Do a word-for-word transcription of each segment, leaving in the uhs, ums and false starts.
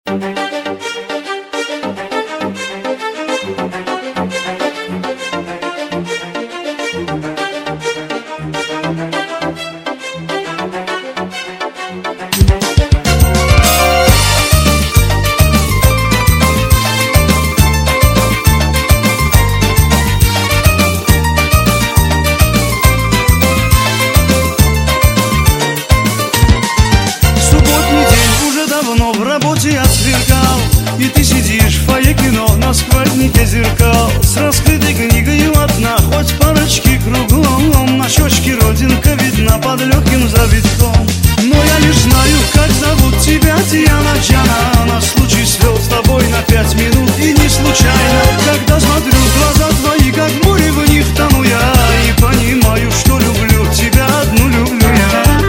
В работе отсверкал, и ты сидишь в фойе кино на сквозняке зеркал. С раскрытой книгой одна, хоть парочки кругом. На щечке родинка видна под легким завитком. Но я лишь знаю, как зовут тебя, Диана Джана. На случай свел с тобой на пять минут, и не случайно. Когда смотрю в глаза твои, как море, в них тону я. И понимаю, что люблю тебя, одну люблю я.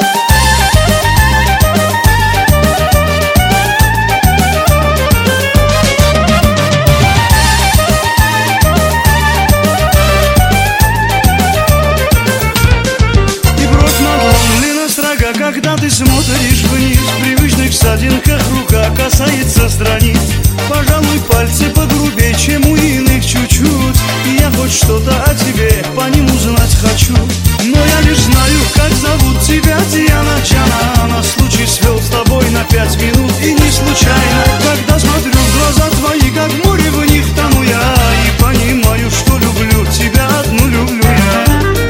Когда ты смотришь вниз, в привычных ссадинках рука касается страниц. Пожалуй, пальцы погрубее, чем у иных чуть-чуть. И я хоть что-то о тебе по ним узнать хочу. Но я лишь знаю, как зовут тебя, Диана Джана. На случай свел с тобой на пять минут, и не случайно. Когда смотрю в глаза твои, как море, в них тону я. И понимаю, что люблю тебя, одну люблю я.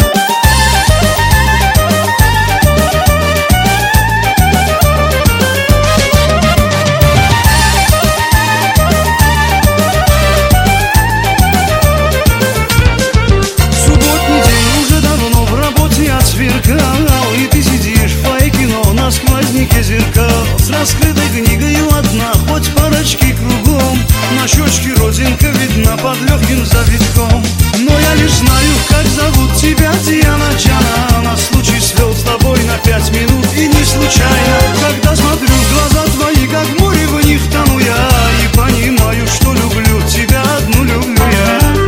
И ты сидишь в фойе кино на сквозняке зеркал. С раскрытой книгой одна, хоть парочки кругом. На щечке родинка видна под легким завитком. Но я лишь знаю, как зовут тебя, Диана Джана. На случай свел с тобой на пять минут, и не случайно. Когда смотрю в глаза твои, как море, в них тону я. И понимаю, что люблю тебя, одну люблю я.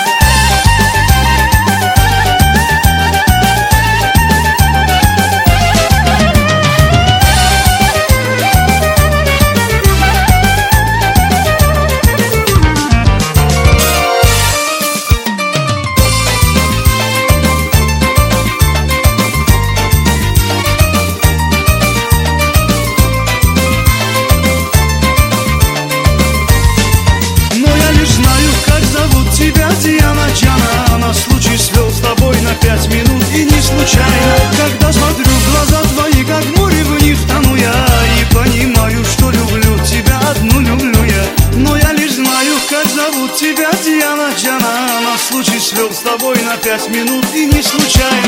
Диана Джана, на случай свел с тобой на пять минут, и не случайно. Когда смотрю в глаза твои, как море, в них тону я. И понимаю, что люблю тебя, одну люблю я. Но я лишь знаю, как зовут тебя, Диана Джана. На случай свел с тобой на пять минут, и не случайно.